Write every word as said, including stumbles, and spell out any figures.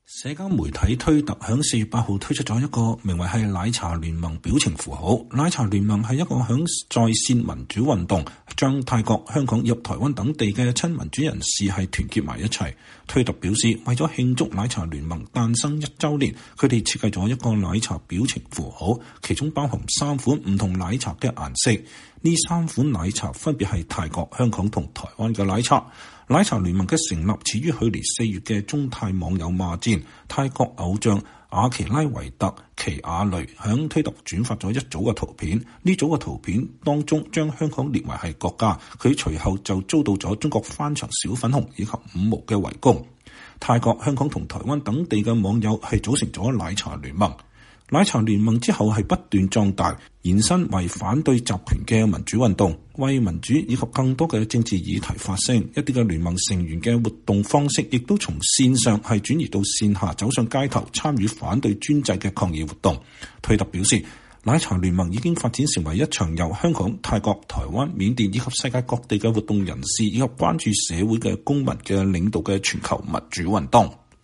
社交媒體推特響四月八號推出咗一個名為係奶茶聯盟表情符號。奶茶聯盟係一個響在線民主運動，將泰國、香港以及台灣等地嘅親民主人士係團結埋一齊。推特表示，為咗慶祝奶茶聯盟誕生一週年，佢哋設計咗一個奶茶表情符號，其中包含三款唔同奶茶嘅顏色。呢三款奶茶分別係泰國、香港同台灣嘅奶茶。奶茶聯盟嘅成立始於去年四月嘅中泰網友罵戰，泰國偶像阿奇拉維特奇亞雷響推特轉發咗一組嘅圖片，呢組嘅圖片當中將香港列為係國家，佢隨後就遭到咗中國翻牆小粉紅以及五毛嘅圍攻。泰國、香港同台灣等地嘅網友係組成咗奶茶聯盟。奶茶聯盟之後係不斷壯大，延伸為反對集權嘅民主運動，為民主以及更多嘅政治議題發聲。一啲嘅聯盟成員嘅活動方式亦都從線上係轉移到線下，走上街頭參與反對專制嘅抗議活動。推特表示，奶茶聯盟已經發展成為一場由香港、泰國、台灣、緬甸以及世界各地嘅活動人士以及關注社會嘅公民嘅領導嘅全球民主運動。